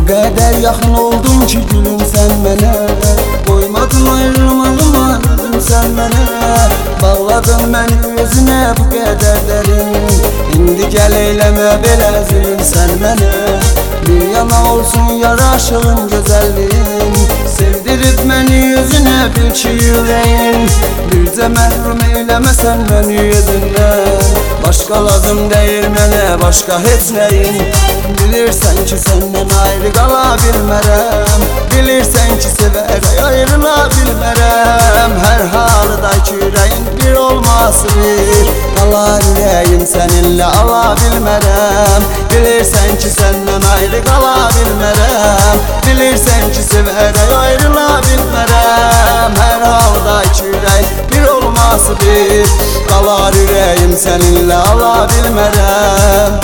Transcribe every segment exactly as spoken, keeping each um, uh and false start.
kadar yakın oldun ki gülüm sen mənə, koymadın ayrılmağıma özüm sen mənə. Bağladın beni özüne bu kadar derin, indi gel eyleme belə zulüm sen mənə. Bir yana olsun yaraşığın güzelliğin, sevdirip beni yüzüne bil ki yüreğin. Bir de məhrum eylemesen beni yüzünden, başka lazım değil mənə başka heç neyin. Bilirsen ki senden ayrı qala bilmərəm, bilirsen ki sevərək ayrıla bilmərəm. Her halıda ki yüreğin bir olması bir, qalar ürəyim seninle ala bilmərəm. Bilirsen ki senden ayrı qala bilmərəm, bilirsen ki sevərək ayrıla bilmərəm. Her halda ki yüreğin bir olması bir, qalar ürəyim seninle ala bilmərəm.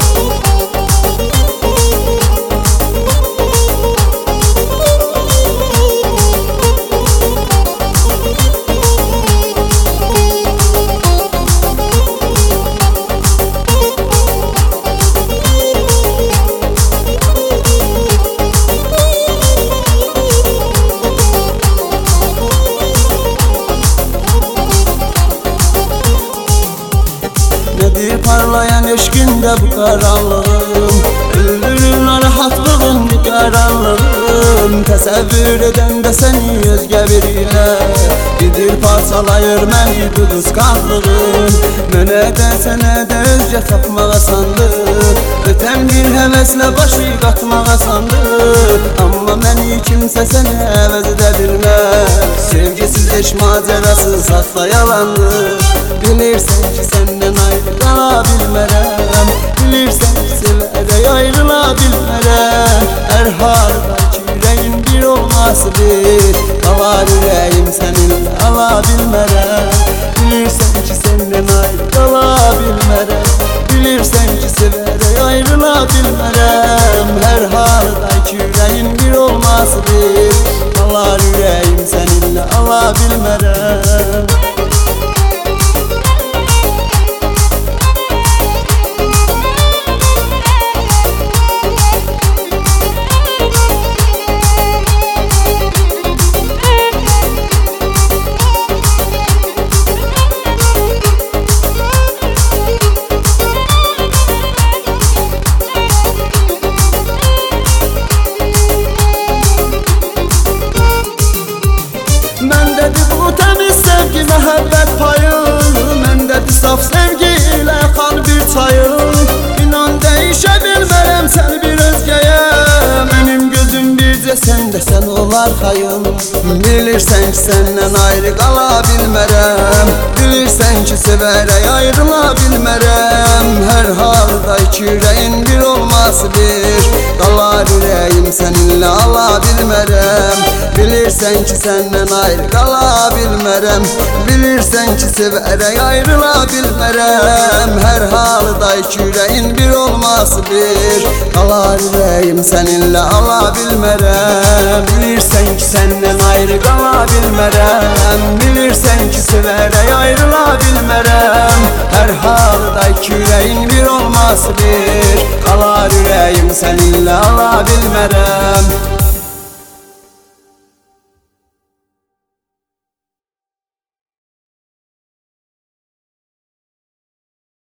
Nedir parlayan eşkinde bu karanlığım, öldürür narahatlığın bu karanlığım. Təsəvvür eden de seni özgə biriyle, gidir parçalayır məni bu qısqanlığım. Mənə də sənə də özgə tapmağa sandı, ötən bir həvəslə başı qatmağa sandı. Amma məni kimsə sənə əvəz edə bilməz, sevgisiz eş macerası saxta yalandı. Bilirsən ki səndən ayrı qala bilmərəm, bilirsən ki sevərək ayrıla bilmərəm. Hər halda ki yüreğin bir olması bir, qalar ürəyim səninlə ala bilmərəm. Bilirsən ki səndən ayrı qala bilmərəm, bilirsən ki sevərək ayrıla bilmərəm. Hər halda ki yüreğin bir olması bir, qalar ürəyim səninlə ala bilmərəm. Məndədir bu təmiz sevgi, məhəbbət payı, məndədir saf sevgi ilə xan bir çayı. İnan dəyişə bilmərəm sən bir özgəyə, mənim gözüm bircə səndə sən olar xayın. Bilirsən ki səndən ayrı qala bilmərəm, bilirsən ki sevərək ayrıla bilmərəm. Hər halda iki yüreğin bir olması bir, qalar ürəyim səninlə ala bilmərəm. Bilirsən ki səndən ayrı qala bilmərəm, bilirsən ki sevərək ayrıla bilmərəm. Hər halda iki yüreğin bir olması bir, qalar ürəyim səninlə ala bilmərəm. Bilirsən ki səndən ayrı qala bilmərəm, bilirsən ki sevərək ayrıla bilmərəm. Hər halda iki yüreğin bir olması bir, qalar ürəyim səninlə ala bilmərəm.